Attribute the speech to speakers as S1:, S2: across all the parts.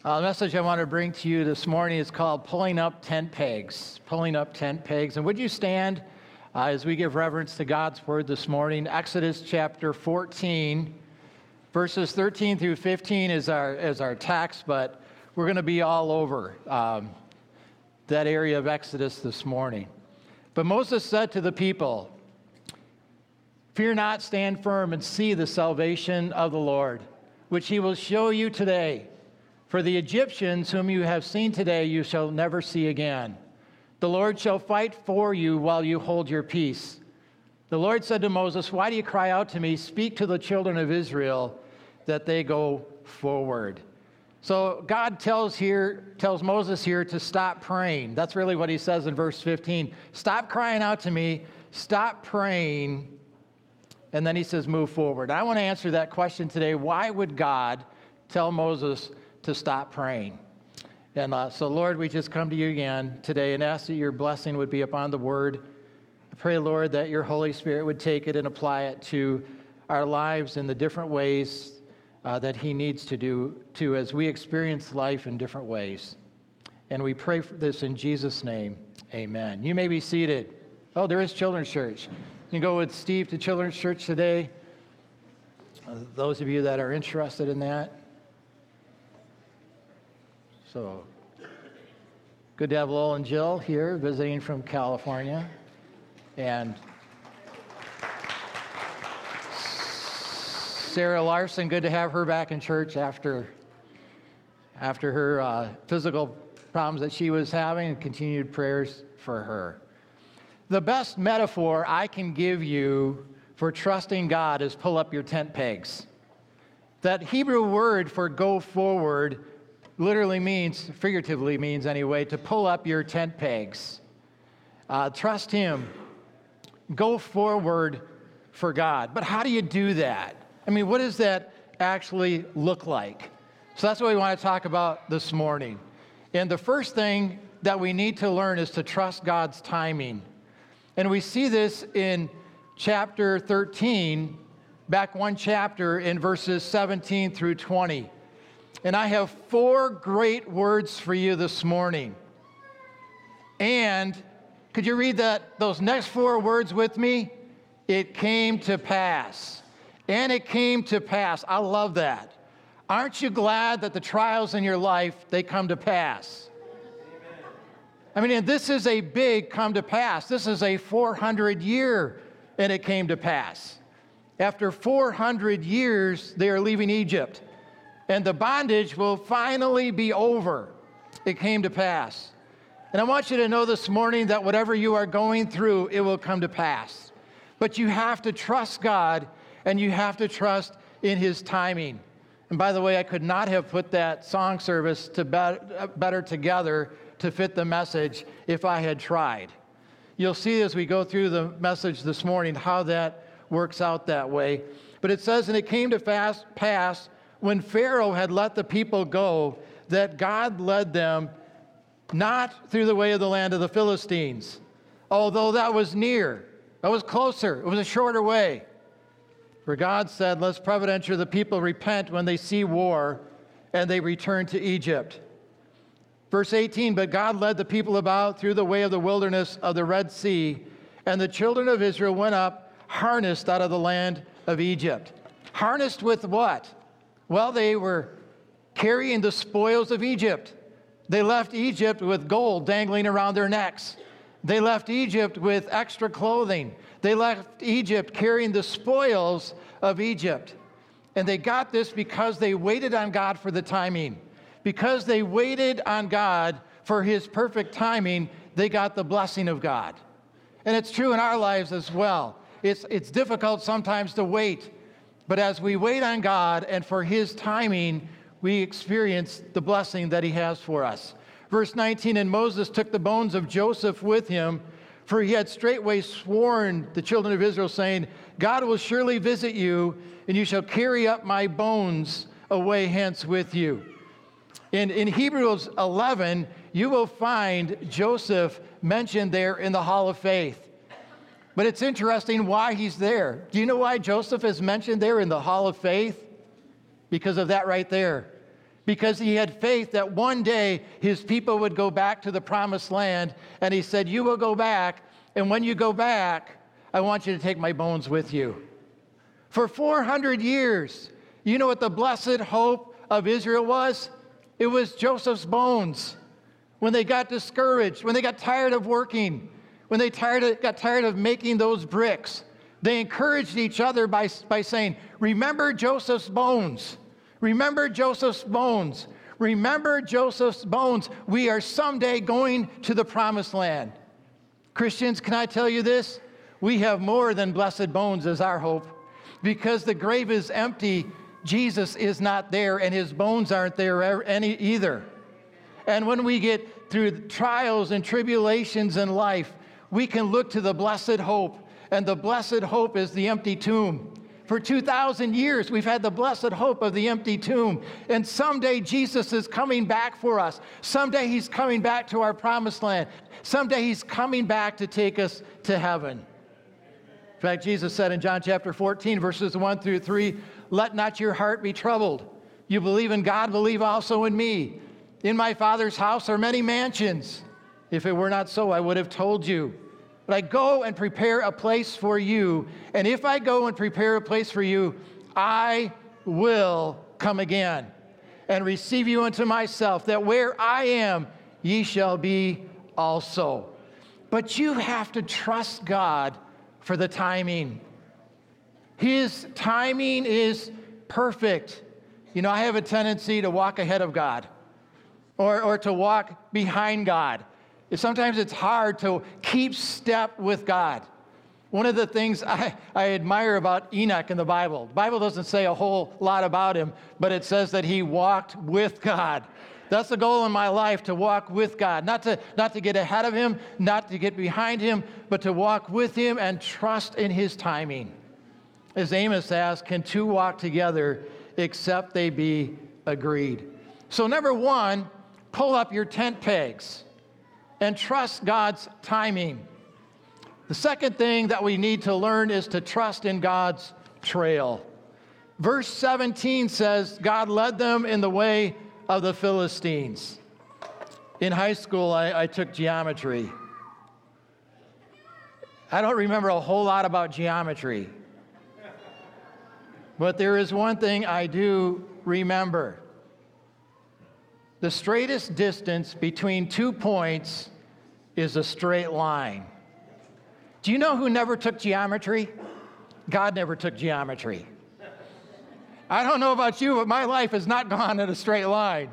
S1: The message I want to bring to you this morning is called Pulling Up Tent Pegs. Pulling Up Tent Pegs. And would you stand as we give reverence to God's Word this morning? Exodus chapter 14, verses 13 through 15 is our text, but we're going to be all over that area of Exodus this morning. But Moses said to the people, "Fear not, stand firm and see the salvation of the Lord, which he will show you today. For the Egyptians whom you have seen today, you shall never see again. The Lord shall fight for you while you hold your peace." The Lord said to Moses, "Why do you cry out to me? Speak to the children of Israel that they go forward." So God tells Moses here to stop praying. That's really what he says in verse 15. Stop crying out to me. Stop praying. And then he says, move forward. I want to answer that question today. Why would God tell Moses to stop praying? And so, Lord, we just come to you again today and ask that your blessing would be upon the word. I pray, Lord, that your Holy Spirit would take it and apply it to our lives in the different ways that he needs to do to as we experience life in different ways. And we pray for this in Jesus' name. Amen. You may be seated. Oh, there is Children's Church. You can go with Steve to Children's Church today. Those of you that are interested in that. So, good to have Lowell and Jill here visiting from California. And Sarah Larson, good to have her back in church after her physical problems that she was having, and continued prayers for her. The best metaphor I can give you for trusting God is pull up your tent pegs. That Hebrew word for go forward literally means, figuratively means anyway, to pull up your tent pegs. Trust him. Go forward for God. But how do you do that? I mean, what does that actually look like? So that's what we want to talk about this morning. And the first thing that we need to learn is to trust God's timing. And we see this in chapter 13, back one chapter in verses 17 through 20. And I have four great words for you this morning. And could you read those next four words with me? It came to pass. And it came to pass. I love that. Aren't you glad that the trials in your life, they come to pass? I mean, and this is a big come to pass. This is a 400-year, and it came to pass. After 400 years, they are leaving Egypt, and the bondage will finally be over. It came to pass. And I want you to know this morning that whatever you are going through, it will come to pass. But you have to trust God, and you have to trust in his timing. And by the way, I could not have put that song service better together to fit the message if I had tried. You'll see as we go through the message this morning how that works out that way. But it says, and it came to pass when Pharaoh had let the people go, that God led them not through the way of the land of the Philistines, although that was near, that was closer, it was a shorter way. For God said, "Let's providentially the people repent when they see war, and they return to Egypt." Verse 18, but God led the people about through the way of the wilderness of the Red Sea, and the children of Israel went up harnessed out of the land of Egypt. Harnessed with what? Well, they were carrying the spoils of Egypt. They left Egypt with gold dangling around their necks. They left Egypt with extra clothing. They left Egypt carrying the spoils of Egypt. And they got this because they waited on God for the timing. Because they waited on God for his perfect timing, they got the blessing of God. And it's true in our lives as well. It's difficult sometimes to wait. But as we wait on God and for his timing, we experience the blessing that he has for us. Verse 19, and Moses took the bones of Joseph with him, for he had straightway sworn the children of Israel, saying, God will surely visit you, and you shall carry up my bones away hence with you. In Hebrews 11, you will find Joseph mentioned there in the Hall of Faith. But it's interesting why he's there. Do you know why Joseph is mentioned there in the Hall of Faith? Because of that right there. because he had faith that one day his people would go back to the promised land. And he said, you will go back, and when you go back, I want you to take my bones with you. For 400 years, you know what the blessed hope of Israel was? It was Joseph's bones. When they got discouraged, when they got tired of working, when they got tired of making those bricks, they encouraged each other by saying, remember Joseph's bones. Remember Joseph's bones. Remember Joseph's bones. We are someday going to the promised land. Christians, can I tell you this? We have more than blessed bones as our hope. Because the grave is empty, Jesus is not there, and his bones aren't there any either. And when we get through trials and tribulations in life, we can look to the blessed hope, and the blessed hope is the empty tomb. For 2,000 years, we've had the blessed hope of the empty tomb. And someday Jesus is coming back for us. Someday he's coming back to our promised land. Someday he's coming back to take us to heaven. In fact, Jesus said in John chapter 14, verses 1 through 3, let not your heart be troubled. You believe in God, believe also in me. In my Father's house are many mansions. If it were not so, I would have told you. But I go and prepare a place for you. And if I go and prepare a place for you, I will come again and receive you unto myself, that where I am, ye shall be also. But you have to trust God for the timing. His timing is perfect. You know, I have a tendency to walk ahead of God or to walk behind God. Sometimes it's hard to keep step with God. One of the things I admire about Enoch in the Bible doesn't say a whole lot about him, but it says that he walked with God. That's the goal in my life, to walk with God, not to get ahead of him, not to get behind him, but to walk with him and trust in his timing. As Amos asked, can two walk together except they be agreed? So number one, pull up your tent pegs and trust God's timing. The second thing that we need to learn is to trust in God's trail. Verse 17 says, God led them in the way of the Philistines. In high school, I took geometry. I don't remember a whole lot about geometry, but there is one thing I do remember. The straightest distance between 2 points is a straight line. Do you know who never took geometry? God never took geometry. I don't know about you, but my life has not gone in a straight line.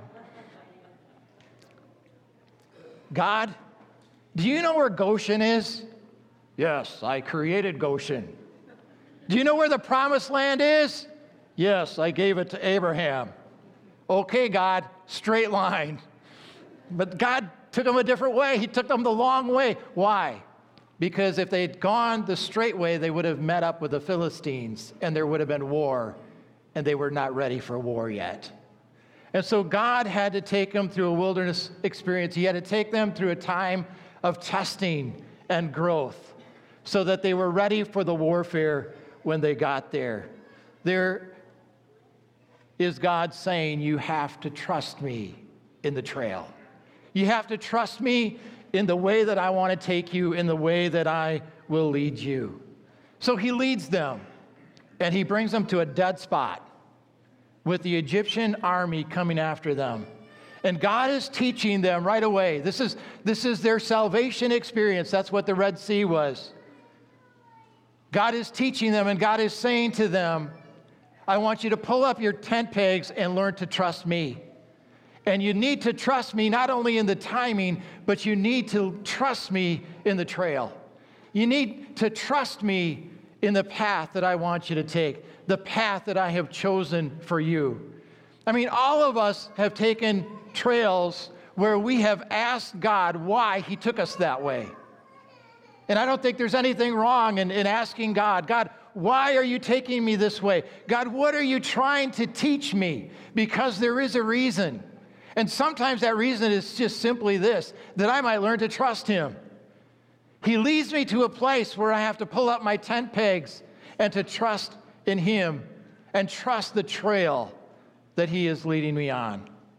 S1: God, do you know where Goshen is? Yes, I created Goshen. Do you know where the promised land is? Yes, I gave it to Abraham. Okay, God, straight line. But God took them a different way. He took them the long way. Why? Because if they'd gone the straight way, they would have met up with the Philistines, and there would have been war, and they were not ready for war yet. And so God had to take them through a wilderness experience. He had to take them through a time of testing and growth so that they were ready for the warfare when they got there. There is God saying, you have to trust me in the trail. You have to trust me in the way that I want to take you, in the way that I will lead you. So he leads them, and he brings them to a dead spot with the Egyptian army coming after them. And God is teaching them right away. This is their salvation experience. That's what the Red Sea was. God is teaching them, and God is saying to them, I want you to pull up your tent pegs and learn to trust me. And you need to trust me not only in the timing, but you need to trust me in the trail. You need to trust me in the path that I want you to take, the path that I have chosen for you. I mean, all of us have taken trails where we have asked God why he took us that way. And I don't think there's anything wrong in asking God, God, why are you taking me this way? God, what are you trying to teach me? Because there is a reason. And sometimes that reason is just simply this, that I might learn to trust him. He leads me to a place where I have to pull up my tent pegs and to trust in him and trust the trail that he is leading me on.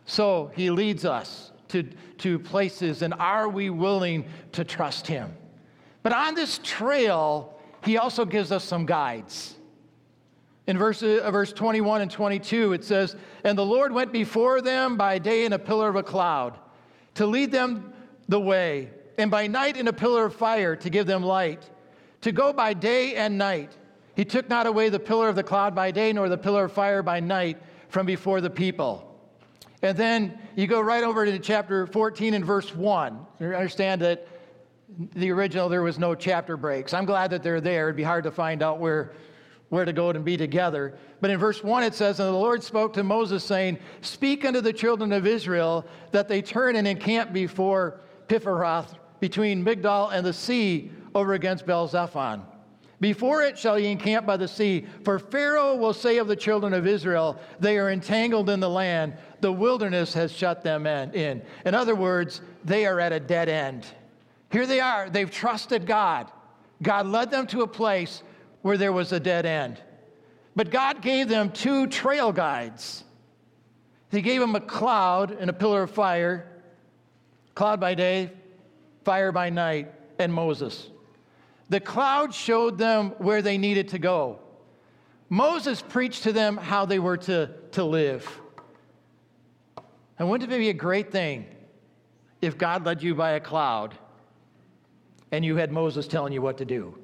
S1: So he leads us to places, and are we willing to trust him? But on this trail, he also gives us some guides. In verse 21 and 22, it says, "And the Lord went before them by day in a pillar of a cloud to lead them the way, and by night in a pillar of fire to give them light, to go by day and night. He took not away the pillar of the cloud by day, nor the pillar of fire by night from before the people." And then you go right over to chapter 14 and verse 1. You understand that the original, there was no chapter breaks. I'm glad that they're there. It'd be hard to find out where to go and be together. But in verse 1 it says, "And the Lord spoke to Moses, saying, Speak unto the children of Israel, that they turn and encamp before Pipharoth, between Migdol and the sea, over against Baal-zephon. Before it shall ye encamp by the sea, for Pharaoh will say of the children of Israel, They are entangled in the land, the wilderness has shut them in." In other words, they are at a dead end. Here they are, they've trusted God. God led them to a place where there was a dead end. But God gave them two trail guides. He gave them a cloud and a pillar of fire, cloud by day, fire by night, and Moses. The cloud showed them where they needed to go. Moses preached to them how they were to live. And wouldn't it be a great thing if God led you by a cloud and you had Moses telling you what to do?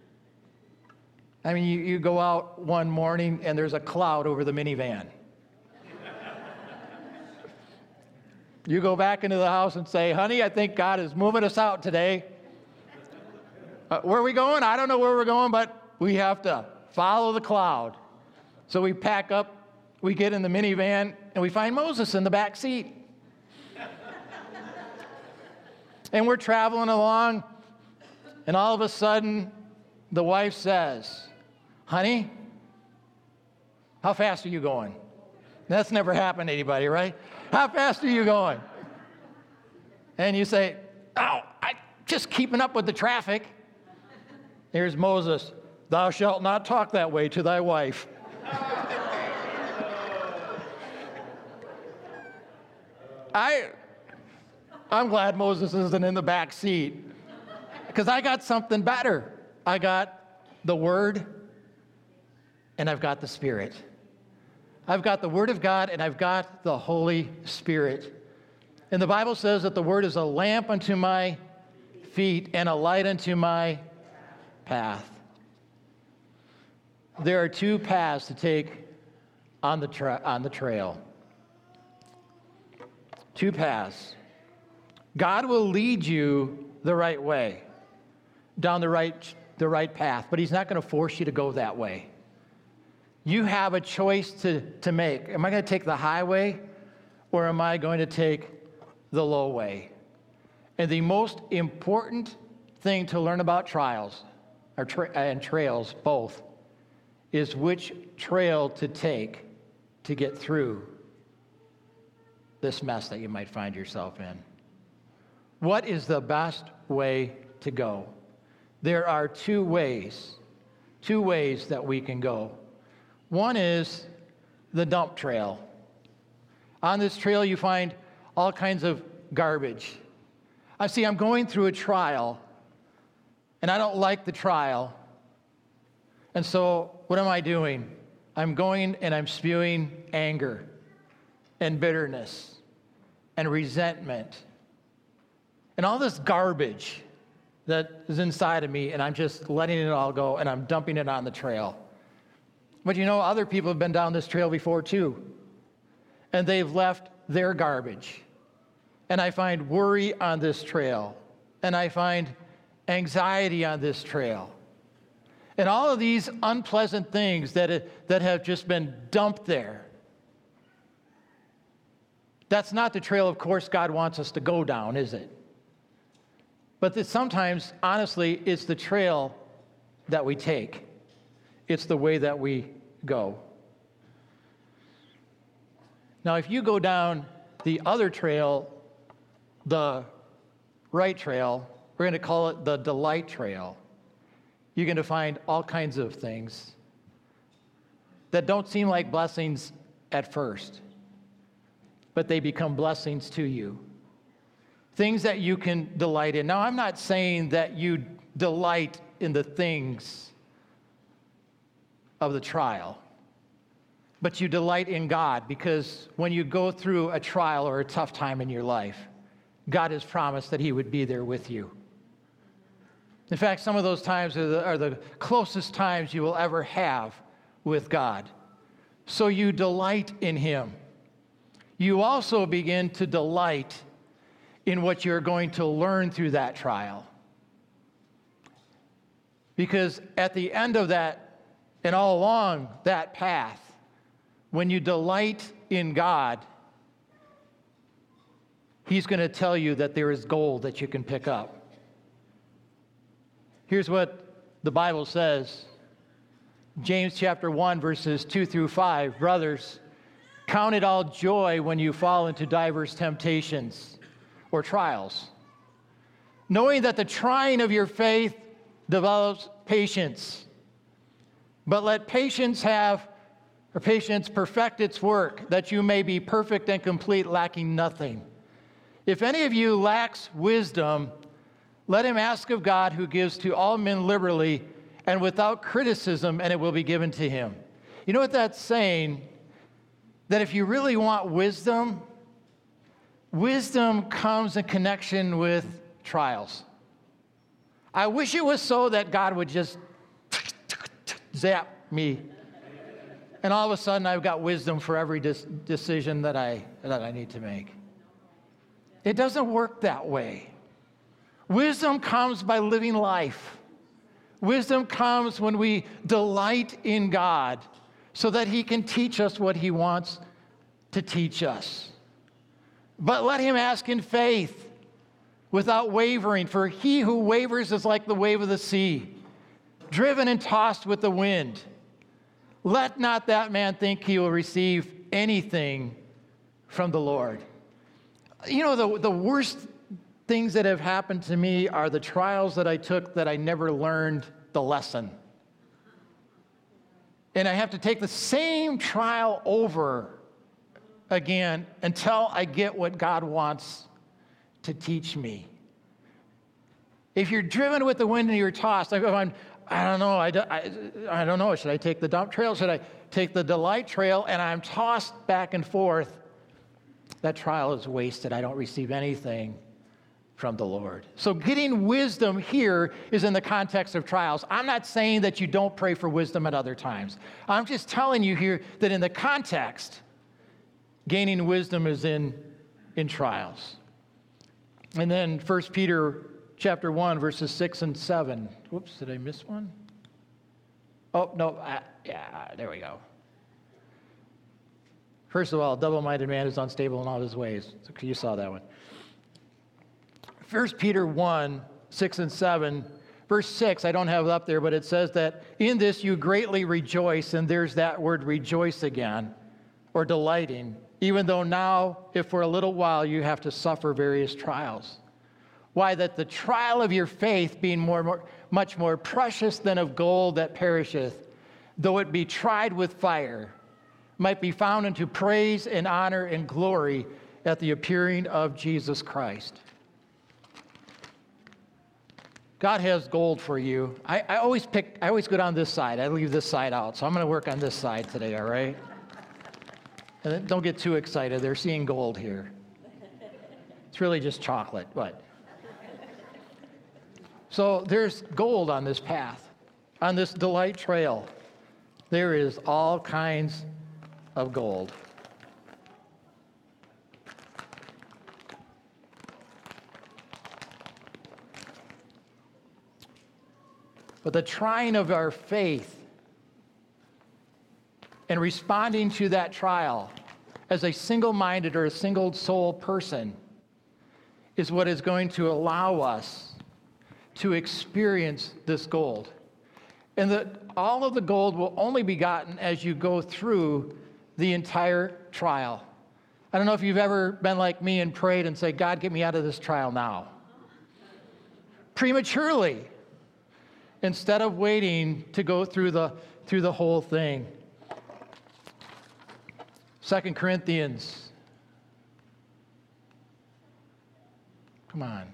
S1: I mean, you go out one morning and there's a cloud over the minivan. You go back into the house and say, "Honey, I think God is moving us out today. Where are we going? I don't know where we're going, but we have to follow the cloud." So we pack up, we get in the minivan, and we find Moses in the back seat. And we're traveling along, and all of a sudden, the wife says, "Honey, how fast are you going?" That's never happened to anybody, right? "How fast are you going?" And you say, "Oh, I'm just keeping up with the traffic." Here's Moses, "Thou shalt not talk that way to thy wife." I'm glad Moses isn't in the back seat, because I got something better. I got the Word, and I've got the Spirit. I've got the Word of God, and I've got the Holy Spirit. And the Bible says that the Word is a lamp unto my feet and a light unto my path. There are two paths to take on the trail. Two paths. God will lead you the right way, down the right path, but he's not going to force you to go that way. You have a choice to make. Am I going to take the highway, or am I going to take the low way? And the most important thing to learn about trials and trails both is which trail to take to get through this mess that you might find yourself in. What is the best way to go? There are two ways that we can go. One is the dump trail. On this trail, you find all kinds of garbage. I'm going through a trial, and I don't like the trial. And so what am I doing? I'm going and I'm spewing anger and bitterness and resentment and all this garbage that is inside of me, and I'm just letting it all go, and I'm dumping it on the trail. But other people have been down this trail before too, and they've left their garbage. And I find worry on this trail, and I find anxiety on this trail. And all of these unpleasant things that have just been dumped there. That's not the trail, of course, God wants us to go down, is it? But sometimes, honestly, it's the trail that we take. It's the way that we go. Now, if you go down the other trail, the right trail, we're going to call it the delight trail, you're going to find all kinds of things that don't seem like blessings at first. but they become blessings to you. Things that you can delight in. Now, I'm not saying that you delight in the things of the trial, but you delight in God, because when you go through a trial or a tough time in your life, God has promised that he would be there with you. In fact, some of those times are the closest times you will ever have with God. So you delight in him. You also begin to delight in what you're going to learn through that trial. Because at the end of that, and all along that path, when you delight in God, he's going to tell you that there is gold that you can pick up. Here's what the Bible says. James chapter 1, verses 2 through 5. Brothers, count it all joy when you fall into diverse temptations or trials, knowing that the trying of your faith develops patience. But let patience perfect its work, that you may be perfect and complete, lacking nothing. If any of you lacks wisdom, let him ask of God, who gives to all men liberally and without criticism, and it will be given to him. You know what that's saying? That if you really want wisdom, wisdom comes in connection with trials. I wish it was so that God would just zap me, and all of a sudden I've got wisdom for every decision that I need to make. It doesn't work that way. Wisdom comes by living life. Wisdom comes when we delight in God so that he can teach us what he wants to teach us. But let him ask in faith without wavering, for he who wavers is like the wave of the sea, driven and tossed with the wind. Let not that man think he will receive anything from the Lord. You know, the worst things that have happened to me are the trials that I took that I never learned the lesson. And I have to take the same trial over again until I get what God wants to teach me. If you're driven with the wind and you're tossed, I don't know. I don't know. Should I take the dump trail? Should I take the delight trail? And I'm tossed back and forth. That trial is wasted. I don't receive anything from the Lord. So getting wisdom here is in the context of trials. I'm not saying that you don't pray for wisdom at other times. I'm just telling you here that in the context, gaining wisdom is in trials. And then 1 Peter chapter 1, verses 6 and 7. Whoops, did I miss one? Oh, no, there we go. First of all, a double-minded man is unstable in all his ways. So you saw that one. 1 Peter 1, 6 and 7. Verse 6, I don't have it up there, but it says that in this you greatly rejoice, and there's that word rejoice again, or delighting, even though now, if for a little while, you have to suffer various trials. Why? That the trial of your faith, being much more precious than of gold that perisheth, though it be tried with fire, might be found unto praise and honor and glory at the appearing of Jesus Christ. God has gold for you. I always go down this side. I leave this side out. So I'm going to work on this side today, all right? And then don't get too excited. They're seeing gold here. It's really just chocolate. What? So there's gold on this path, on this delight trail. There is all kinds of gold. But the trying of our faith and responding to that trial as a single-minded or a single-soul person is what is going to allow us to experience this gold. And that all of the gold will only be gotten as you go through the entire trial. I don't know if you've ever been like me and prayed and said, God, get me out of this trial now. Prematurely, instead of waiting to go through the whole thing. 2 Corinthians Come on.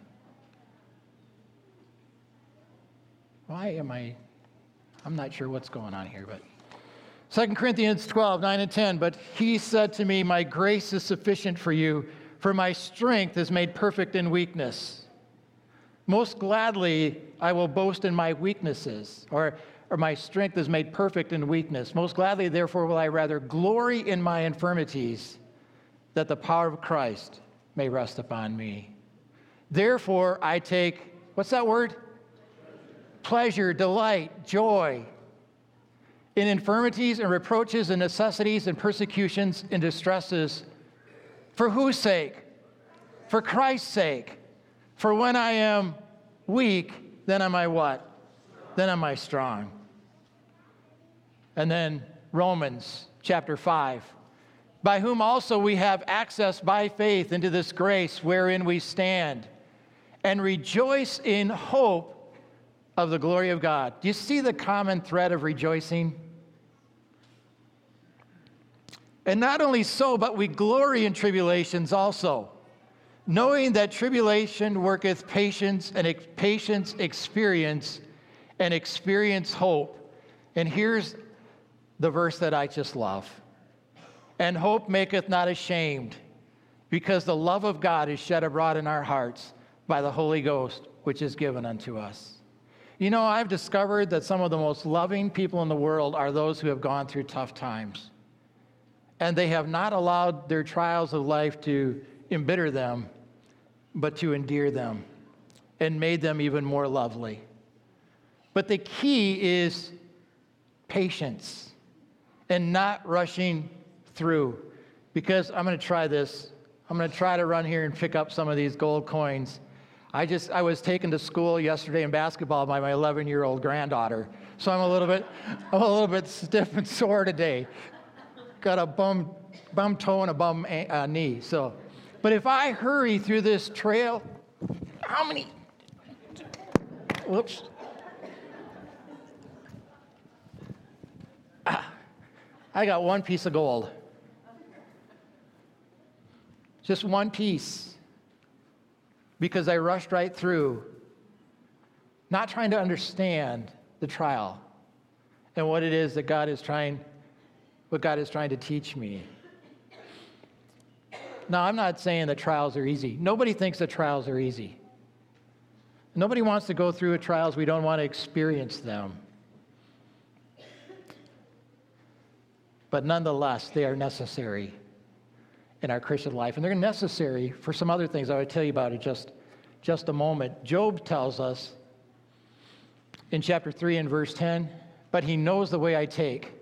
S1: I'm not sure what's going on here, but 2 Corinthians 12, 9 and 10, but he said to me, my grace is sufficient for you, for my strength is made perfect in weakness. Most gladly, I will boast in my weaknesses, or my strength is made perfect in weakness. Most gladly, therefore, will I rather glory in my infirmities, that the power of Christ may rest upon me. Therefore, I take, what's that word? Pleasure, delight, joy in infirmities and reproaches and necessities and persecutions and distresses. For whose sake? For Christ's sake. For when I am weak, then am I what? Then am I strong. And then Romans chapter 5. By whom also we have access by faith into this grace wherein we stand, and rejoice in hope of the glory of God. Do you see the common thread of rejoicing? And not only so, but we glory in tribulations also, knowing that tribulation worketh patience, and patience experience, and experience hope. And here's the verse that I just love. And hope maketh not ashamed, because the love of God is shed abroad in our hearts by the Holy Ghost, which is given unto us. You know, I've discovered that some of the most loving people in the world are those who have gone through tough times. And they have not allowed their trials of life to embitter them, but to endear them and made them even more lovely. But the key is patience and not rushing through. Because I'm going to try this. I'm going to try to run here and pick up some of these gold coins. I was taken to school yesterday in basketball by my 11-year-old granddaughter. So I'm a little bit stiff and sore today. Got a bum toe and a bum knee. So, but if I hurry through this trail, how many? Whoops. I got one piece of gold. Just one piece. Because I rushed right through, not trying to understand the trial and what it is that God is trying to teach me. Now, I'm not saying that trials are easy. Nobody thinks that trials are easy. Nobody wants to go through trials. We don't want to experience them. But nonetheless, they are necessary in our Christian life. And they're necessary for some other things I would tell you about in just a moment. Job tells us in chapter 3 and verse 10, but he knows the way I take.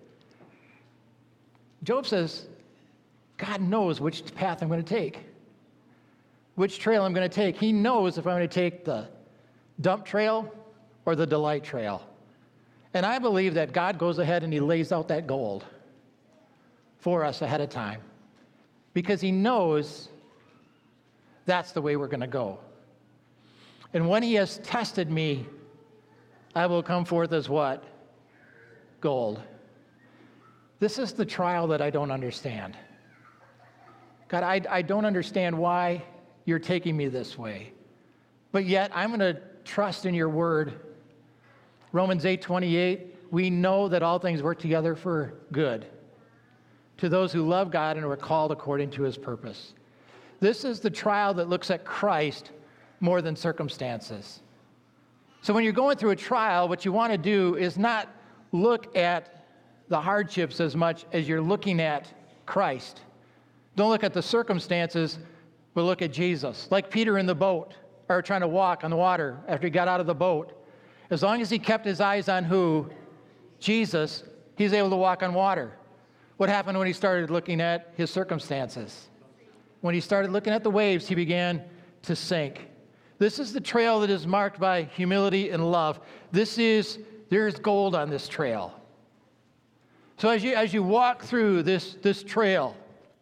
S1: Job says, God knows which path I'm going to take, which trail I'm going to take. He knows if I'm going to take the dump trail or the delight trail. And I believe that God goes ahead and he lays out that gold for us ahead of time because he knows that's the way we're going to go. And when he has tested me, I will come forth as what? Gold. This is the trial that I don't understand. God, I don't understand why you're taking me this way. But yet, I'm going to trust in your word. Romans 8:28, we know that all things work together for good to those who love God and are called according to his purpose. This is the trial that looks at Christ more than circumstances. So when you're going through a trial, what you want to do is not look at the hardships as much as you're looking at Christ. Don't look at the circumstances, but look at Jesus. Like Peter in the boat, or trying to walk on the water after he got out of the boat. As long as he kept his eyes on who? Jesus, he's able to walk on water. What happened when he started looking at his circumstances? When he started looking at the waves, he began to sink. This is the trail that is marked by humility and love. There's gold on this trail. So as you walk through this trail,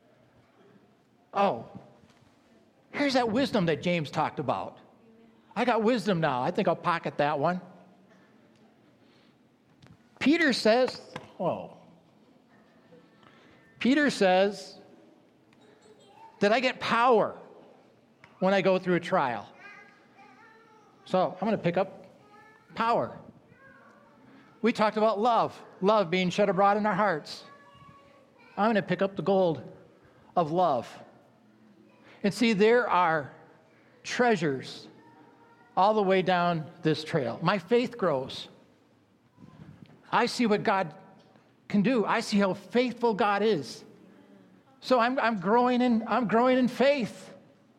S1: here's that wisdom that James talked about. I got wisdom now. I think I'll pocket that one. Peter says, that I get power when I go through a trial. So I'm going to pick up power. We talked about love being shed abroad in our hearts. I'm going to pick up the gold of love. And see, there are treasures all the way down this trail. My faith grows. I see what God can do. I see how faithful God is. So I'm growing in faith.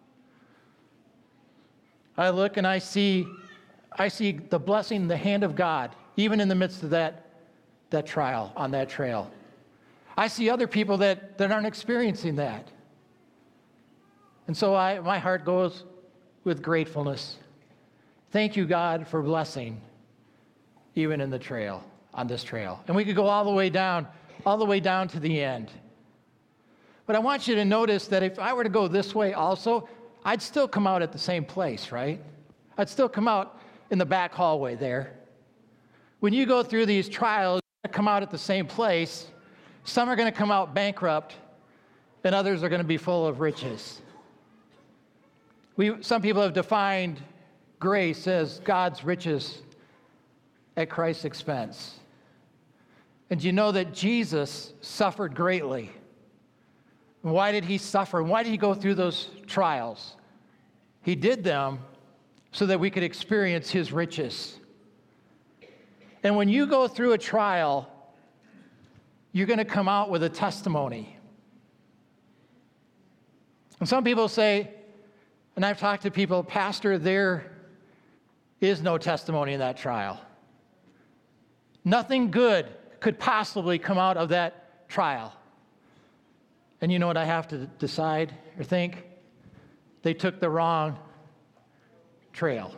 S1: I look and I see the blessing, the hand of God, even in the midst of that trial on that trail. I see other people that aren't experiencing that. And so my heart goes with gratefulness. Thank you, God, for blessing, even in the trail, on this trail. And we could go all the way down to the end. But I want you to notice that if I were to go this way also, I'd still come out at the same place, right? I'd still come out in the back hallway there. When you go through these trials, you come out at the same place. Some are going to come out bankrupt, and others are going to be full of riches. Some people have defined grace as God's riches at Christ's expense. And you know that Jesus suffered greatly. Why did he suffer? Why did he go through those trials? He did them so that we could experience his riches. And when you go through a trial, you're going to come out with a testimony. And some people say, and I've talked to people, Pastor, there is no testimony in that trial. Nothing good could possibly come out of that trial. And you know what I have to decide or think? They took the wrong trail.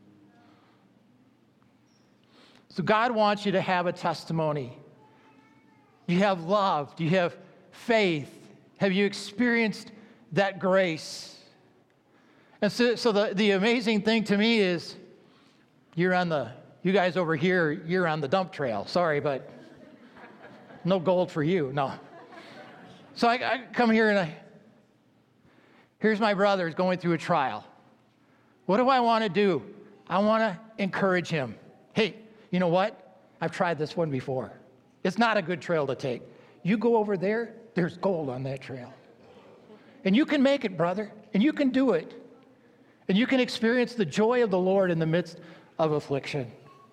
S1: So God wants you to have a testimony. You have love. Do you have faith? Have you experienced that grace? And so the amazing thing to me is you guys over here, you're on the dump trail. Sorry, but no gold for you. No. So I come here and here's my brother going through a trial. What do I want to do? I want to encourage him. Hey, you know what? I've tried this one before. It's not a good trail to take. You go over there, there's gold on that trail. And you can make it, brother, and you can do it. And you can experience the joy of the Lord in the midst of affliction.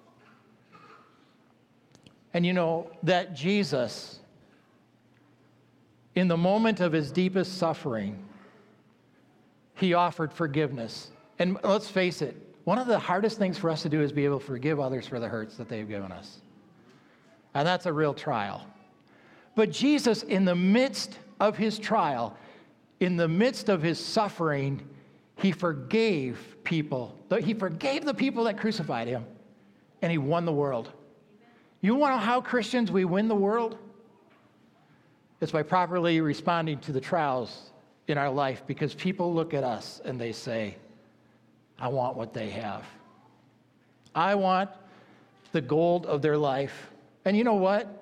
S1: And you know that Jesus, in the moment of his deepest suffering, he offered forgiveness. And let's face it, one of the hardest things for us to do is be able to forgive others for the hurts that they've given us. And that's a real trial. But Jesus, in the midst of his trial, in the midst of his suffering, he forgave people. He forgave the people that crucified him, and he won the world. You want to know how Christians, we win the world? It's by properly responding to the trials in our life, because people look at us and they say, I want what they have. I want the gold of their life. And you know what?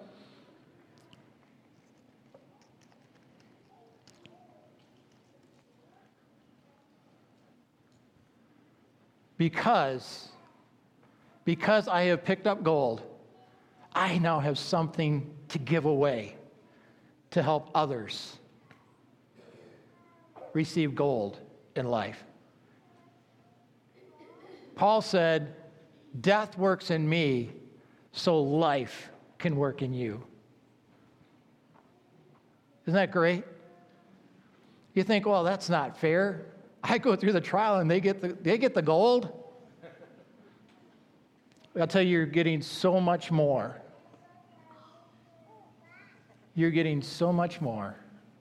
S1: Because I have picked up gold, I now have something to give away to help others receive gold in life. Paul said, death works in me, so life can work in you. Isn't that great? You think, well, that's not fair. I go through the trial and they get the gold. I'll tell you, you're getting so much more. You're getting so much more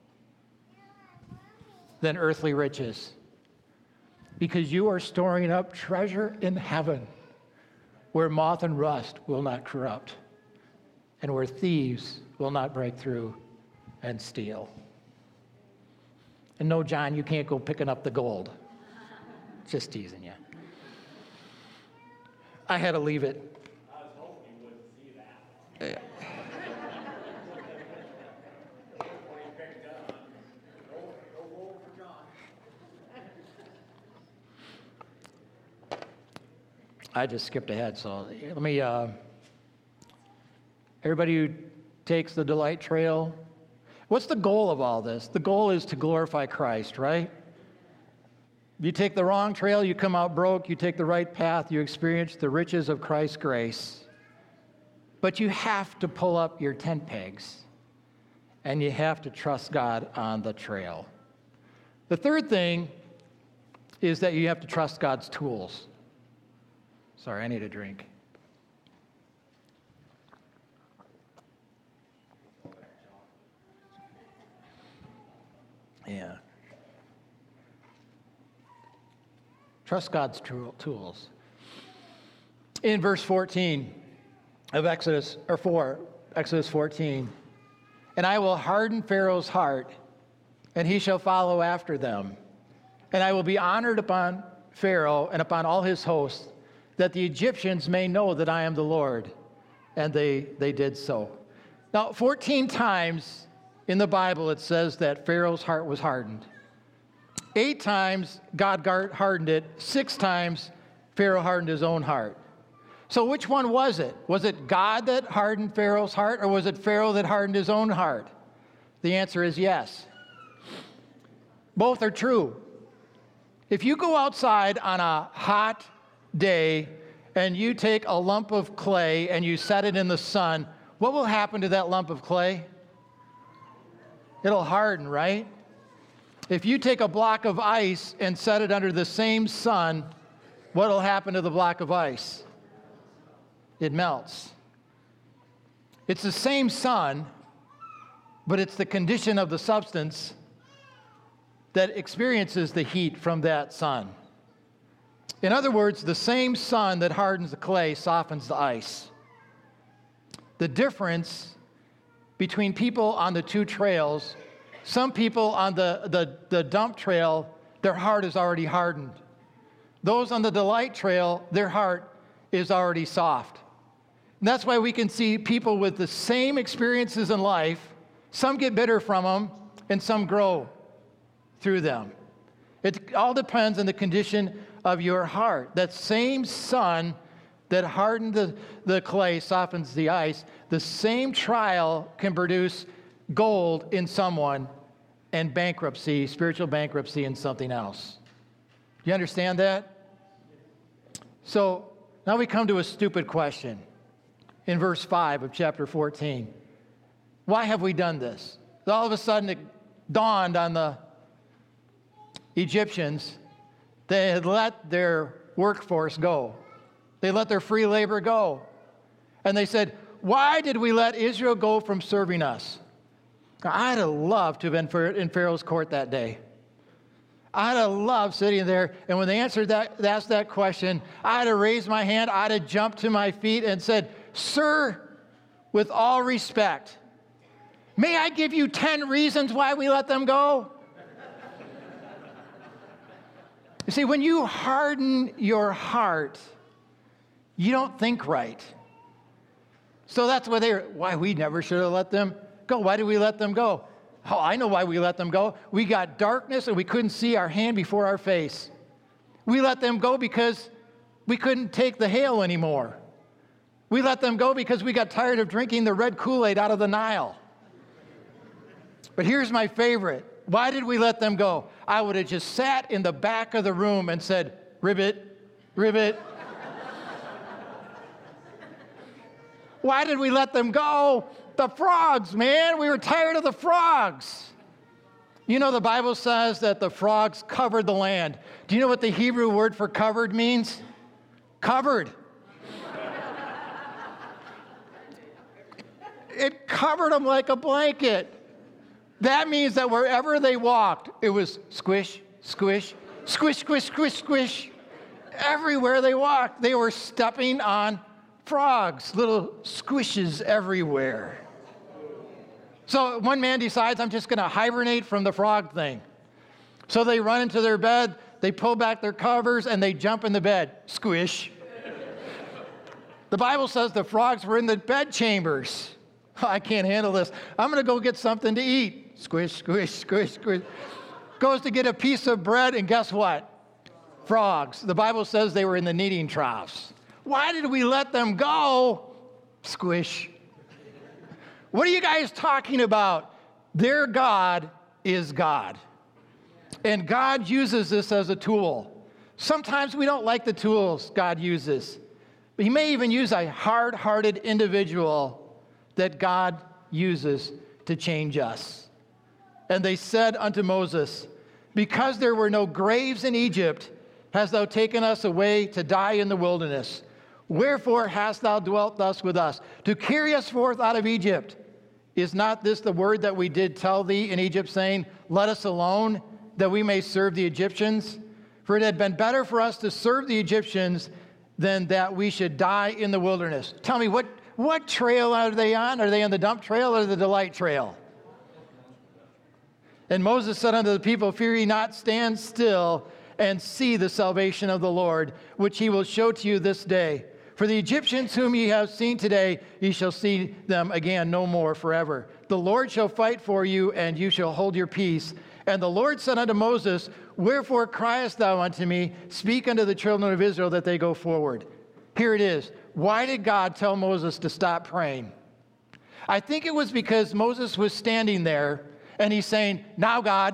S1: than earthly riches, because you are storing up treasure in heaven where moth and rust will not corrupt and where thieves will not break through and steal. And no, John, you can't go picking up the gold. Just teasing you. I had to leave it.
S2: I was hoping you wouldn't see that. No gold for John.
S1: I just skipped ahead, so let me, everybody who takes the Delight Trail, what's the goal of all this? The goal is to glorify Christ, right? You take the wrong trail, you come out broke. You take the right path, you experience the riches of Christ's grace. But you have to pull up your tent pegs, and you have to trust God on the trail. The third thing is that you have to trust God's tools. Sorry, I need a drink. Yeah. Trust God's tools. In verse 14 of Exodus 14, and I will harden Pharaoh's heart, and he shall follow after them. And I will be honored upon Pharaoh and upon all his hosts, that the Egyptians may know that I am the Lord. And they did so. Now, 14 times in the Bible it says that Pharaoh's heart was hardened. 8 times God hardened it. 6 times Pharaoh hardened his own heart. So which one was it? Was it God that hardened Pharaoh's heart, or was it Pharaoh that hardened his own heart? The answer is yes. Both are true. If you go outside on a hot day and you take a lump of clay and you set it in the sun, what will happen to that lump of clay? It'll harden, right? If you take a block of ice and set it under the same sun, what will happen to the block of ice? It melts. It's the same sun, but it's the condition of the substance that experiences the heat from that sun. In other words, the same sun that hardens the clay softens the ice. The difference between people on the two trails, some people on the dump trail, their heart is already hardened. Those on the Delight Trail, their heart is already soft. And that's why we can see people with the same experiences in life, some get bitter from them, and some grow through them. It all depends on the condition of your heart. That same sun that hardened the clay softens the ice. The same trial can produce gold in someone and bankruptcy, spiritual bankruptcy in something else. Do you understand that? So now we come to a stupid question in verse 5 of chapter 14. Why have we done this? All of a sudden it dawned on the Egyptians. They had let their workforce go. They let their free labor go. And they said, why did we let Israel go from serving us? Now, I'd have loved to have been in Pharaoh's court that day. I'd have loved sitting there, and when they asked that question, I'd have raised my hand, I'd have jumped to my feet and said, sir, with all respect, may I give you 10 reasons why we let them go? You see, when you harden your heart, you don't think right. So that's why we never should have let them go. Why did we let them go? Oh, I know why we let them go. We got darkness and we couldn't see our hand before our face. We let them go because we couldn't take the hail anymore. We let them go because we got tired of drinking the red Kool-Aid out of the Nile. But here's my favorite. Why did we let them go? I would have just sat in the back of the room and said, ribbit, ribbit. Why did we let them go? The frogs, man. We were tired of the frogs. You know, the Bible says that the frogs covered the land. Do you know what the Hebrew word for covered means? Covered. It covered them like a blanket. That means that wherever they walked, it was squish, squish, squish, squish, squish, squish. Everywhere they walked, they were stepping on frogs, little squishes everywhere. So one man decides, I'm just going to hibernate from the frog thing. So they run into their bed, they pull back their covers, and they jump in the bed. Squish. The Bible says the frogs were in the bed chambers. I can't handle this. I'm going to go get something to eat. Squish, squish, squish, squish. Goes to get a piece of bread, and guess what? Frogs. The Bible says they were in the kneading troughs. Why did we let them go? Squish. What are you guys talking about? Their God is God. And God uses this as a tool. Sometimes we don't like the tools God uses. But he may even use a hard-hearted individual that God uses to change us. And they said unto Moses, because there were no graves in Egypt, hast thou taken us away to die in the wilderness. Wherefore hast thou dwelt thus with us, to carry us forth out of Egypt? Is not this the word that we did tell thee in Egypt, saying, let us alone, that we may serve the Egyptians? For it had been better for us to serve the Egyptians than that we should die in the wilderness. Tell me, what trail are they on? Are they on the dump trail or the delight trail? And Moses said unto the people, fear ye not, stand still and see the salvation of the Lord, which he will show to you this day. For the Egyptians whom ye have seen today, ye shall see them again no more forever. The Lord shall fight for you, and you shall hold your peace. And the Lord said unto Moses, wherefore criest thou unto me? Speak unto the children of Israel that they go forward. Here it is. Why did God tell Moses to stop praying? I think it was because Moses was standing there and he's saying, now God,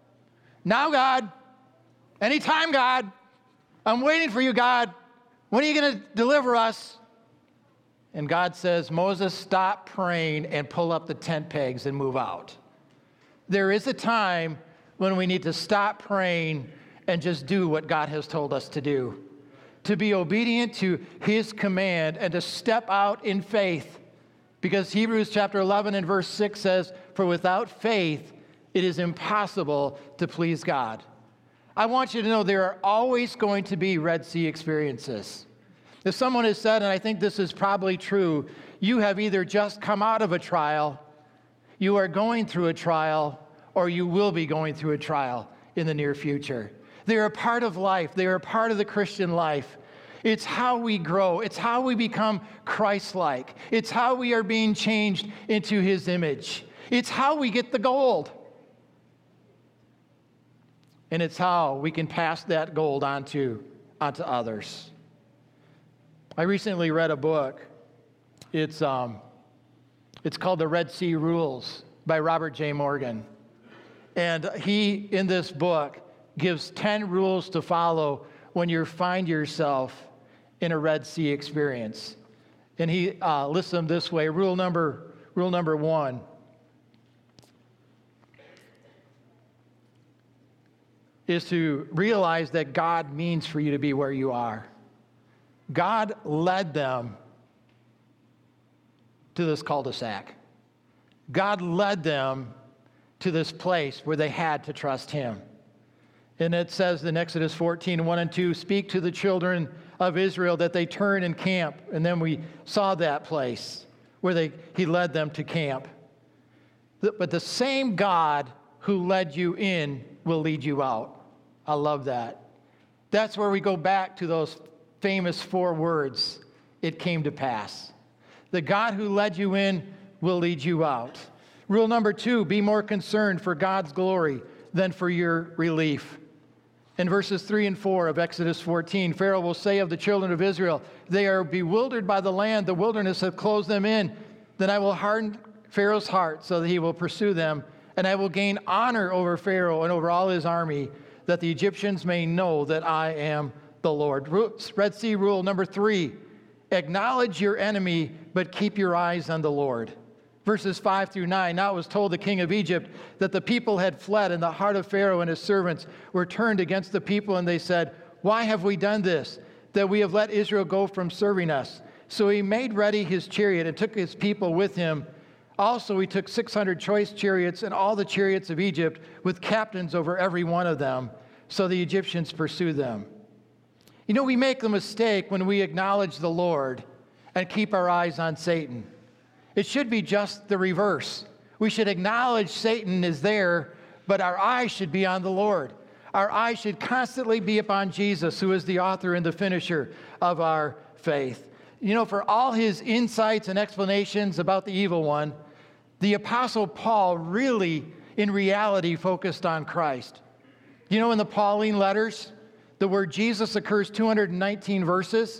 S1: anytime God, I'm waiting for you, God. When are you going to deliver us? And God says, Moses, stop praying and pull up the tent pegs and move out. There is a time when we need to stop praying and just do what God has told us to do. To be obedient to his command and to step out in faith. Because Hebrews chapter 11 and verse 6 says, for without faith, it is impossible to please God. I want you to know there are always going to be Red Sea experiences. If someone has said, and I think this is probably true, you have either just come out of a trial, you are going through a trial, or you will be going through a trial in the near future. They are a part of life. They are a part of the Christian life. It's how we grow. It's how we become Christ-like. It's how we are being changed into his image. It's how we get the gold. And it's how we can pass that gold onto others. I recently read a book. It's called The Red Sea Rules by Robert J. Morgan. And he, in this book, gives 10 rules to follow when you find yourself in a Red Sea experience. And he lists them this way. Rule number 1. Is to realize that God means for you to be where you are. God led them to this cul-de-sac. God led them to this place where they had to trust him. And it says in Exodus 14, 1 and 2, speak to the children of Israel that they turn and camp. And then we saw that place where he led them to camp. But the same God who led you in will lead you out. I love that. That's where we go back to those famous 4 words, it came to pass. The God who led you in will lead you out. Rule number 2, be more concerned for God's glory than for your relief. In verses 3 and 4 of Exodus 14, Pharaoh will say of the children of Israel, they are bewildered by the land, the wilderness hath closed them in. Then I will harden Pharaoh's heart so that he will pursue them, and I will gain honor over Pharaoh and over all his army, that the Egyptians may know that I am the Lord. Red Sea rule number 3, acknowledge your enemy, but keep your eyes on the Lord. Verses 5 through 9, now it was told the king of Egypt that the people had fled, and the heart of Pharaoh and his servants were turned against the people, and they said, why have we done this, that we have let Israel go from serving us? So he made ready his chariot and took his people with him. Also he took 600 choice chariots and all the chariots of Egypt with captains over every one of them. So the Egyptians pursued them. You know, we make the mistake when we acknowledge the Lord and keep our eyes on Satan. It should be just the reverse. We should acknowledge Satan is there, but our eyes should be on the Lord. Our eyes should constantly be upon Jesus, who is the author and the finisher of our faith. You know, for all his insights and explanations about the evil one, the Apostle Paul really, in reality, focused on Christ. You know, in the Pauline letters, the word Jesus occurs 219 verses.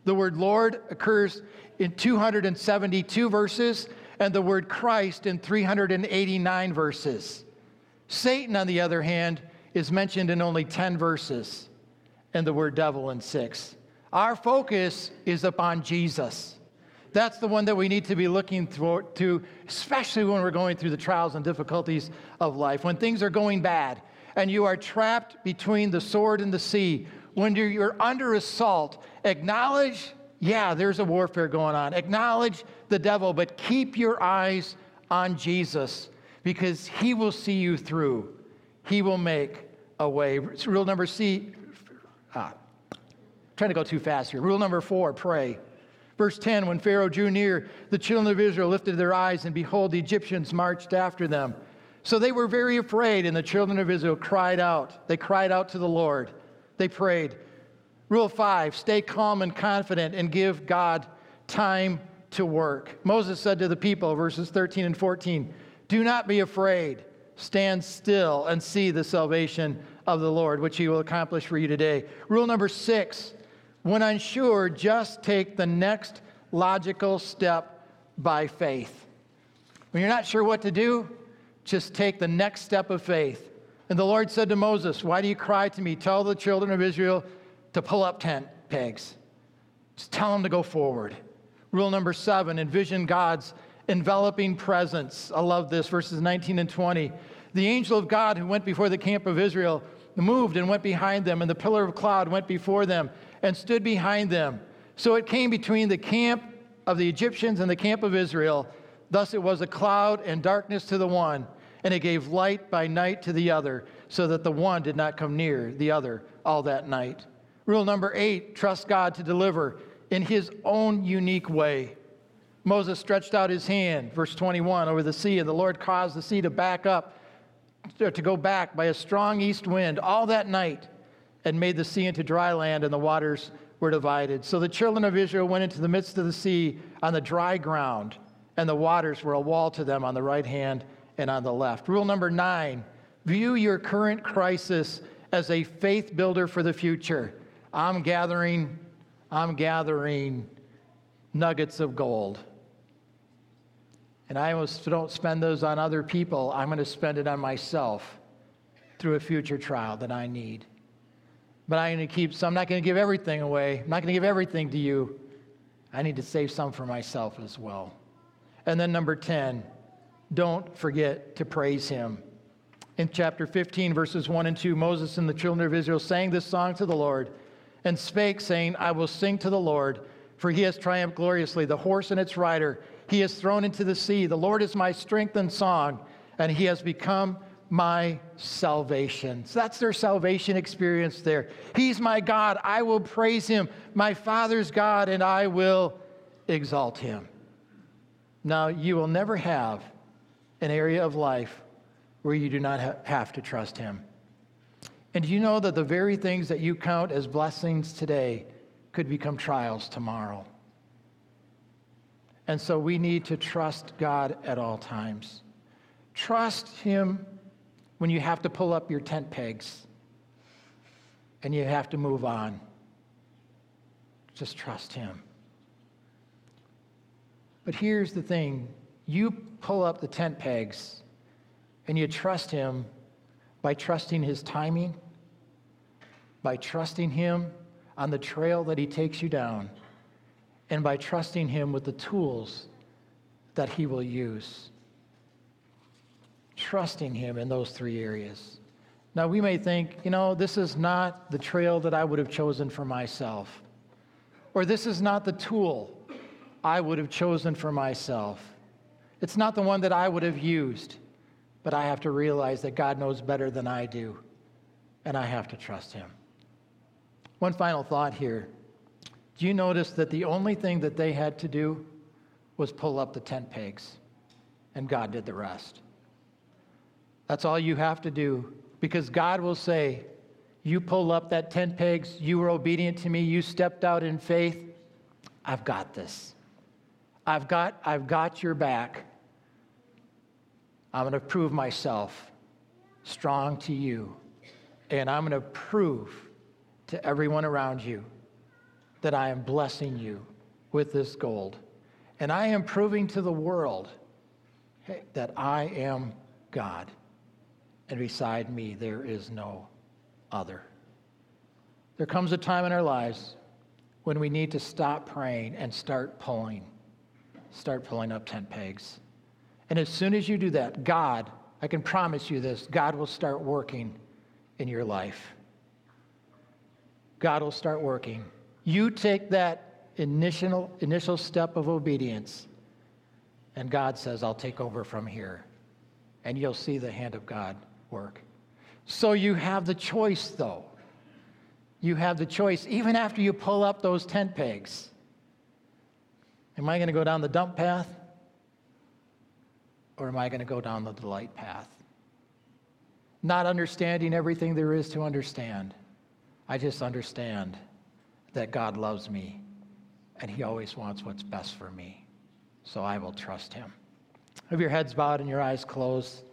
S1: The word Lord occurs in 272 verses, and the word Christ in 389 verses. Satan, on the other hand, is mentioned in only 10 verses, and the word devil in 6. Our focus is upon Jesus. That's the one that we need to be looking to, especially when we're going through the trials and difficulties of life. When things are going bad and you are trapped between the sword and the sea, when you're under assault, acknowledge, yeah, there's a warfare going on. Acknowledge the devil, but keep your eyes on Jesus because he will see you through. He will make a way. Rule number trying to go too fast here. Rule number 4, pray. Verse 10, when Pharaoh drew near, the children of Israel lifted their eyes, and behold, the Egyptians marched after them. So they were very afraid, and the children of Israel cried out. They cried out to the Lord. They prayed. Rule 5, stay calm and confident and give God time to work. Moses said to the people, verses 13 and 14, do not be afraid. Stand still and see the salvation of the Lord, which he will accomplish for you today. Rule number 6, when unsure, just take the next logical step by faith. When you're not sure what to do, just take the next step of faith. And the Lord said to Moses, why do you cry to me? Tell the children of Israel to pull up tent pegs. Just tell them to go forward. Rule number 7, envision God's enveloping presence. I love this, verses 19 and 20. The angel of God who went before the camp of Israel moved and went behind them, and the pillar of cloud went before them and stood behind them. So it came between the camp of the Egyptians and the camp of Israel. Thus it was a cloud and darkness to the one, and it gave light by night to the other, so that the one did not come near the other all that night. Rule number 8, trust God to deliver in his own unique way. Moses stretched out his hand, verse 21, over the sea, and the Lord caused the sea to go back by a strong east wind all that night, and made the sea into dry land, and the waters were divided. So the children of Israel went into the midst of the sea on the dry ground, and the waters were a wall to them on the right hand and on the left. Rule number 9, view your current crisis as a faith builder for the future. I'm gathering nuggets of gold. And I almost don't spend those on other people. I'm going to spend it on myself through a future trial that I need. But I'm going to keep some. I'm not going to give everything away. I'm not going to give everything to you. I need to save some for myself as well. And then number 10, don't forget to praise him. In chapter 15, verses 1 and 2, Moses and the children of Israel sang this song to the Lord and spake, saying, I will sing to the Lord, for he has triumphed gloriously. The horse and its rider he has thrown into the sea. The Lord is my strength and song, and he has become my salvation. So that's their salvation experience there. He's my God. I will praise him. My Father's God, and I will exalt him. Now, you will never have an area of life where you do not have to trust him. And do you know that the very things that you count as blessings today could become trials tomorrow? And so we need to trust God at all times. Trust him when you have to pull up your tent pegs and you have to move on. Just trust him. But here's the thing. You pull up the tent pegs and you trust him by trusting his timing, by trusting him on the trail that he takes you down, and by trusting him with the tools that he will use. Trusting him in those 3 areas. Now, we may think, this is not the trail that I would have chosen for myself, or this is not the tool I would have chosen for myself. It's not the one that I would have used, but I have to realize that God knows better than I do, and I have to trust him. One final thought here. Do you notice that the only thing that they had to do was pull up the tent pegs, and God did the rest? That's all you have to do, because God will say, you pull up that tent pegs, you were obedient to me, you stepped out in faith, I've got this. I've got your back. I'm going to prove myself strong to you, and I'm going to prove to everyone around you that I am blessing you with this gold. And I am proving to the world that I am God. And beside me, there is no other. There comes a time in our lives when we need to stop praying and start pulling up tent pegs. And as soon as you do that, God, I can promise you this, God will start working in your life. God will start working. You take that initial step of obedience, and God says, I'll take over from here. And you'll see the hand of God work. So you have the choice, though. You have the choice, even after you pull up those tent pegs. Am I going to go down the dump path? Or am I going to go down the delight path? Not understanding everything there is to understand. I just understand that God loves me, and he always wants what's best for me. So I will trust him. Have your heads bowed and your eyes closed.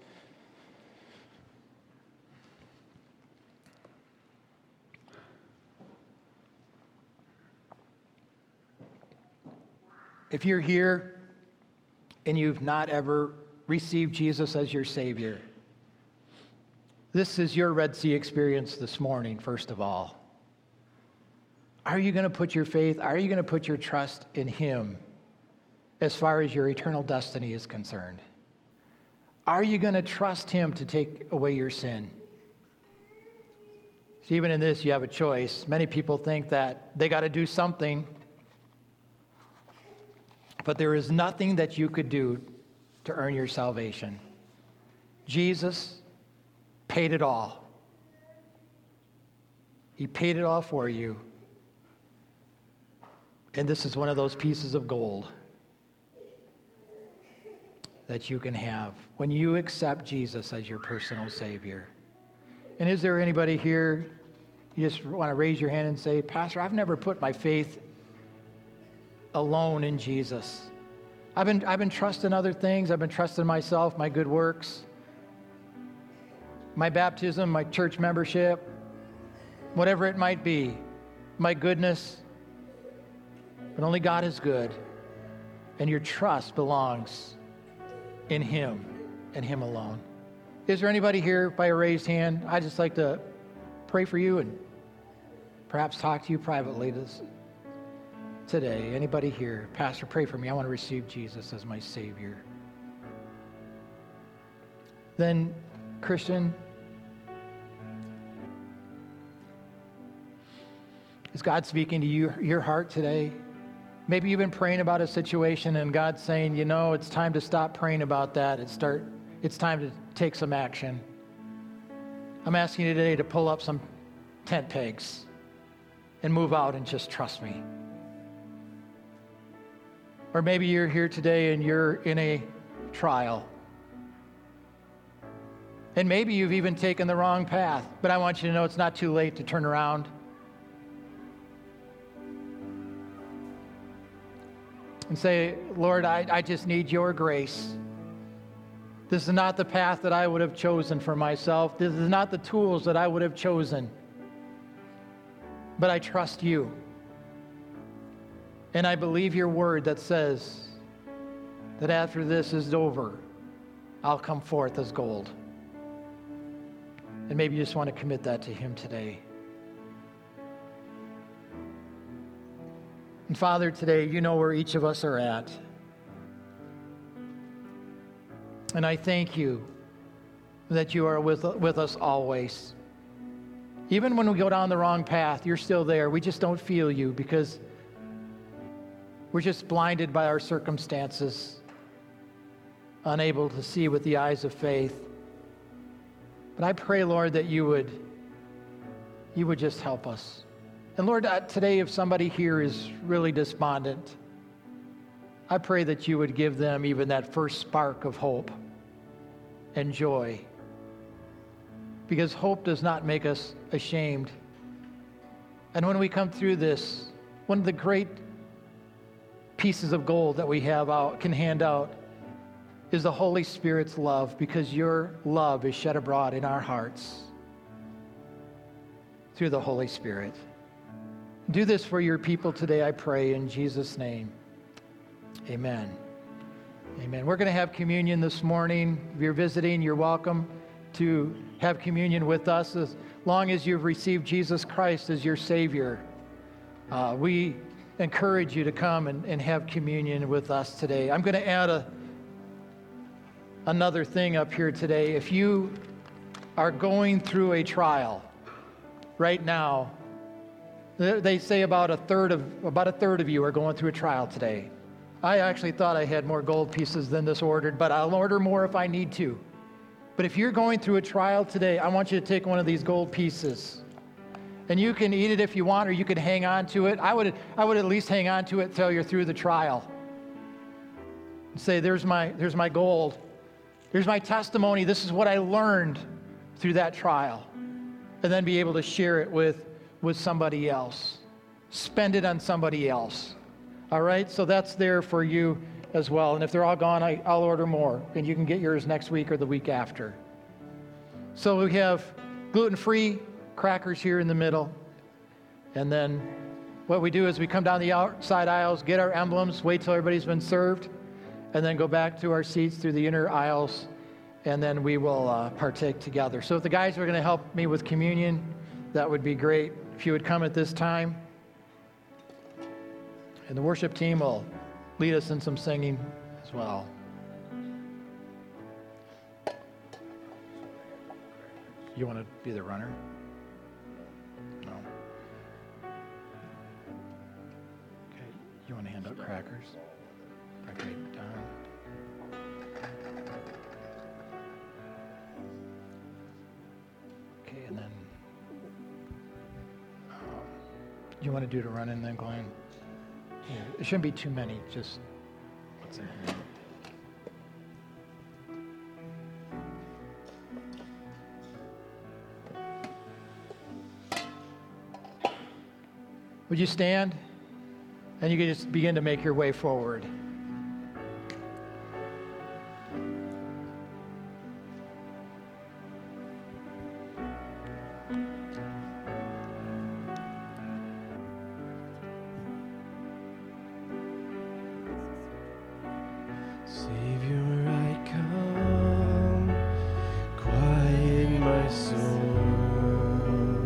S1: If you're here and you've not ever received Jesus as your Savior, this is your Red Sea experience this morning, first of all. Are you going to put your faith, are you going to put your trust in him as far as your eternal destiny is concerned? Are you going to trust him to take away your sin? See, even in this, you have a choice. Many people think that they got to do something, but there is nothing that you could do to earn your salvation. Jesus paid it all. He paid it all for you. And this is one of those pieces of gold that you can have when you accept Jesus as your personal Savior. And is there anybody here, you just want to raise your hand and say, Pastor, I've never put my faith alone in Jesus. I've been trusting other things. I've been trusting myself, my good works, my baptism, my church membership, whatever it might be, my goodness. But only God is good, and your trust belongs in him and him alone. Is there anybody here by a raised hand? I'd just like to pray for you and perhaps talk to you privately today. Anybody here? Pastor, pray for me. I want to receive Jesus as my Savior. Then, Christian, is God speaking to your heart today? Maybe you've been praying about a situation and God's saying, you know, it's time to stop praying about that. It's time to take some action. I'm asking you today to pull up some tent pegs and move out and just trust me. Or maybe you're here today and you're in a trial. And maybe you've even taken the wrong path, but I want you to know it's not too late to turn around. And say, Lord, I just need your grace. This is not the path that I would have chosen for myself. This is not the tools that I would have chosen. But I trust you. And I believe your word that says that after this is over, I'll come forth as gold. And maybe you just want to commit that to him today. And Father, today, you know where each of us are at. And I thank you that you are with us always. Even when we go down the wrong path, you're still there. We just don't feel you because we're just blinded by our circumstances, unable to see with the eyes of faith. But I pray, Lord, that you would just help us. And Lord, today if somebody here is really despondent, I pray that you would give them even that first spark of hope and joy. Because hope does not make us ashamed. And when we come through this, one of the great pieces of gold that we can hand out is the Holy Spirit's love, because your love is shed abroad in our hearts through the Holy Spirit. Do this for your people today, I pray, in Jesus' name. Amen. Amen. We're going to have communion this morning. If you're visiting, you're welcome to have communion with us as long as you've received Jesus Christ as your Savior. We encourage you to come and have communion with us today. I'm going to add another thing up here today. If you are going through a trial right now, they say about a third of you are going through a trial today. I actually thought I had more gold pieces than this ordered, but I'll order more if I need to. But if you're going through a trial today, I want you to take one of these gold pieces. And you can eat it if you want, or you can hang on to it. I would at least hang on to it until you're through the trial. And say, there's my gold. Here's my testimony. This is what I learned through that trial. And then be able to share it with somebody else. Spend it on somebody else. All right? So that's there for you as well. And if they're all gone, I'll order more. And you can get yours next week or the week after. So we have gluten-free crackers here in the middle. And then what we do is we come down the outside aisles, get our emblems, wait till everybody's been served, and then go back to our seats through the inner aisles, and then we will partake together. So if the guys are going to help me with communion, that would be great. If you would come at this time. And the worship team will lead us in some singing as well. You want to be the runner? No. Okay. You want to hand out crackers? Okay, Don. Okay, and then you want to do the running then, Glenn? Yeah, it shouldn't be too many, just what's in here. Would you stand? And you can just begin to make your way forward.
S3: Savior, I come, quiet my soul.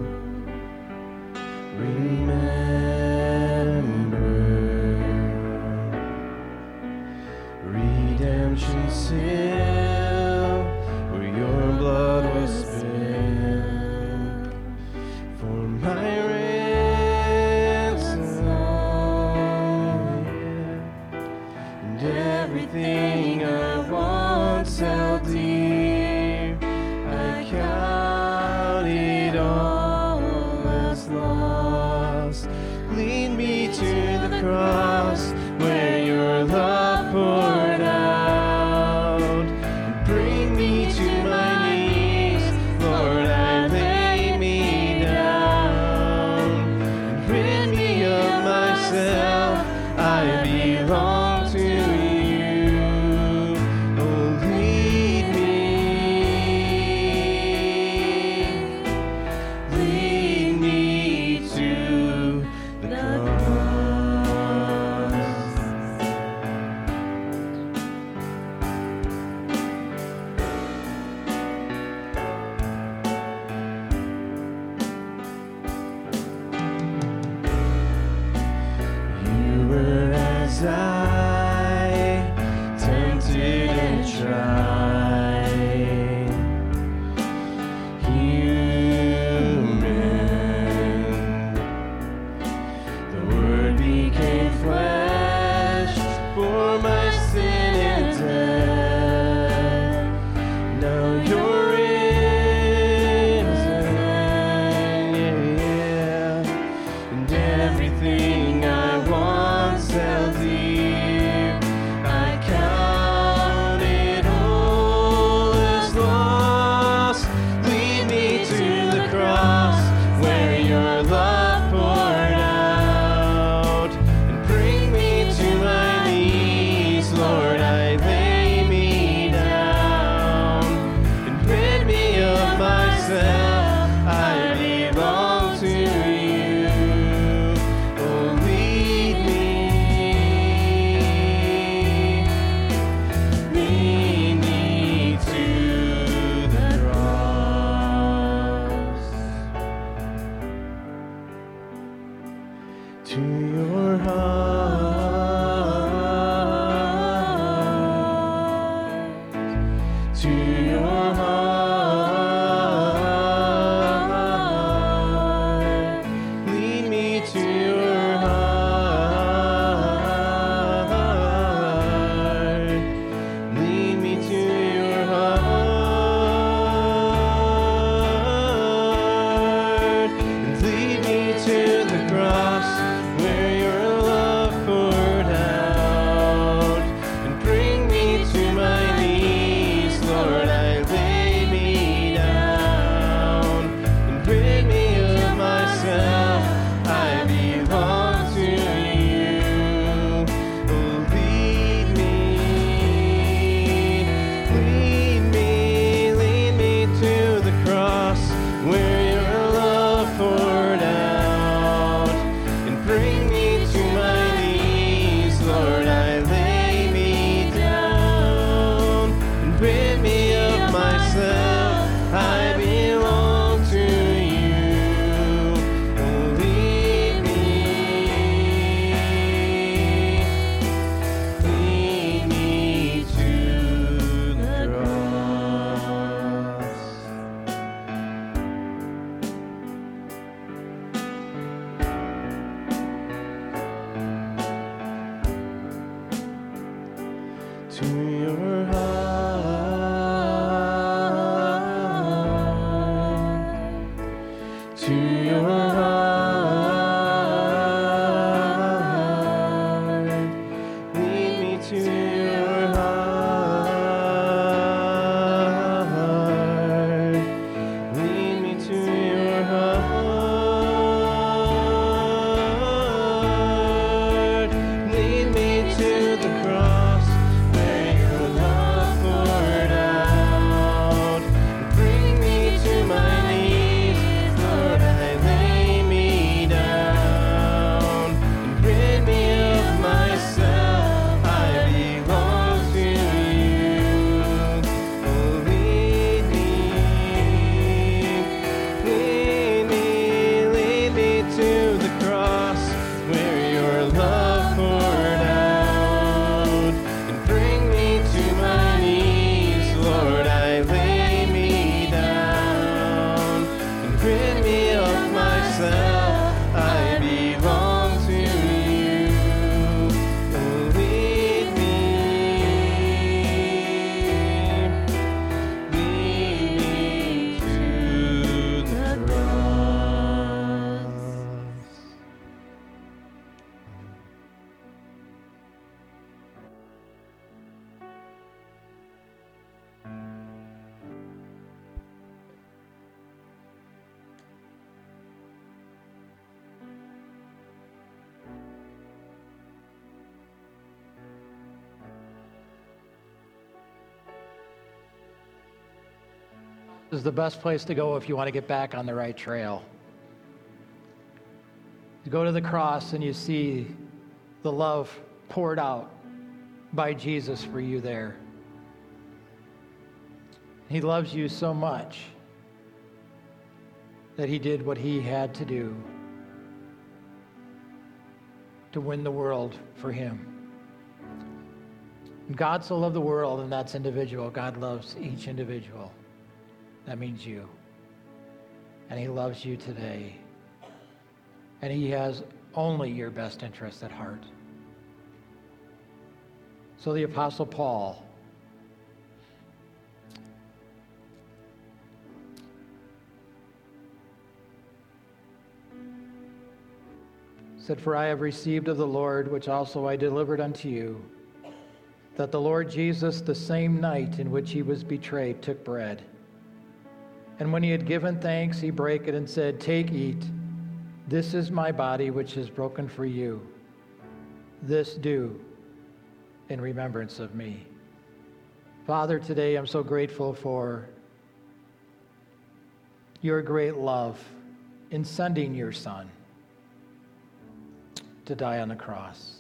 S3: Remember redemption still, where your blood was spilled for my ransom, and everything I once held dear, I count it all as lost. Lead me to the cross where your love poured out, and bring me to my knees, Lord, I lay me down, and rid me of myself, I belong to you. Oh, lead me to the cross. You were as I, tempted and tried, human. The Word became flesh for my sin and death. Now you're risen, yeah. And everything I once held dear, I count it all as lost. Lead me to the cross where your love poured out, and bring me to my knees, Lord, I lay me down, and rid me of myself, I belong to you.
S1: is the best place to go if you want to get back on the right trail. You go to the cross and you see the love poured out by Jesus for you there. He loves you so much that he did what he had to do to win the world for him. God so loved the world, and that's individual. God loves each individual. That means you. And he loves you today. And he has only your best interest at heart. So the Apostle Paul said, "For I have received of the Lord, which also I delivered unto you, that the Lord Jesus, the same night in which he was betrayed, took bread. And when he had given thanks, he brake it and said, Take, eat. This is my body, which is broken for you. This do in remembrance of me." Father, today I'm so grateful for your great love in sending your Son to die on the cross.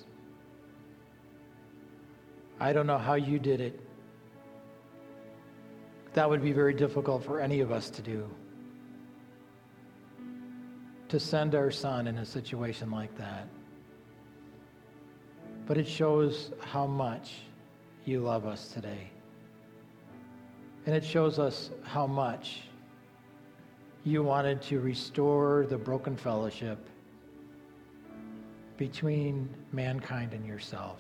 S1: I don't know how you did it. That would be very difficult for any of us to do. To send our Son in a situation like that. But it shows how much you love us today. And it shows us how much you wanted to restore the broken fellowship between mankind and yourself.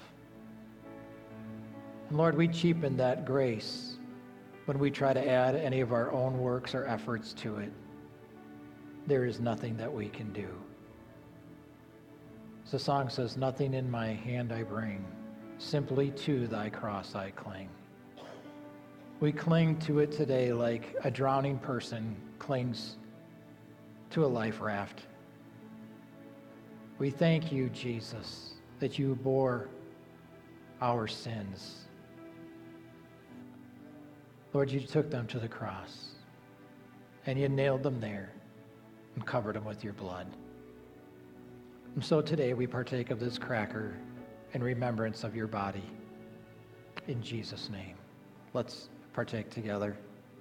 S1: And Lord, we cheapen that grace when we try to add any of our own works or efforts to it. There is nothing that we can do. As the song says, "Nothing in my hand I bring, simply to thy cross I cling." We cling to it today like a drowning person clings to a life raft. We thank you, Jesus, that you bore our sins. Lord, you took them to the cross, and you nailed them there and covered them with your blood. And so today we partake of this cracker in remembrance of your body. In Jesus' name. Let's partake together.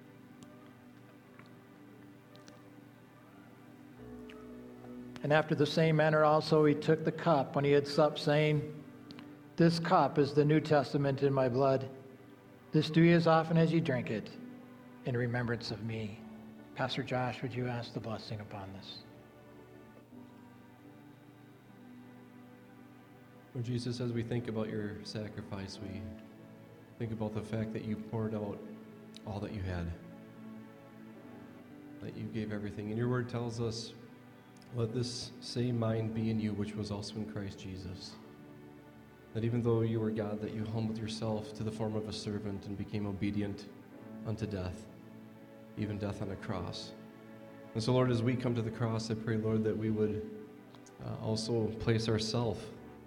S1: And after the same manner also he took the cup when he had supped, saying, This cup is the New Testament in my blood. This do ye as often as ye drink it in remembrance of me. Pastor Josh, would you ask the blessing upon this?
S3: Lord Jesus, as we think about your sacrifice, we think about the fact that you poured out all that you had, that you gave everything. And your word tells us, let this same mind be in you, which was also in Christ Jesus. That even though you were God, that you humbled yourself to the form of a servant and became obedient unto death, even death on a cross. And so, Lord, as we come to the cross, I pray, Lord, that we would also place ourselves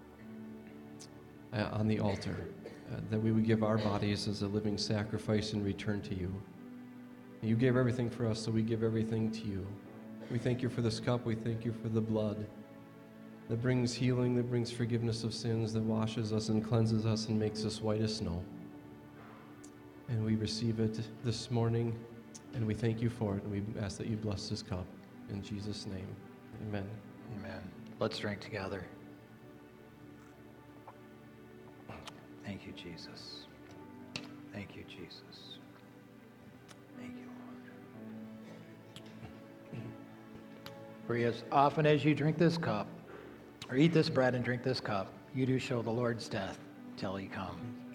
S3: on the altar, that we would give our bodies as a living sacrifice in return to you. You gave everything for us, so we give everything to you. We thank you for this cup. We thank you for the blood that brings healing, that brings forgiveness of sins, that washes us and cleanses us and makes us white as snow. And we receive it this morning, and we thank you for it, and we ask that you bless this cup. In Jesus' name, amen.
S1: Amen. Let's drink together. Thank you, Jesus. Thank you, Jesus. Thank you, Lord. For as often as you drink this cup, or eat this bread and drink this cup, you do show the Lord's death till he comes.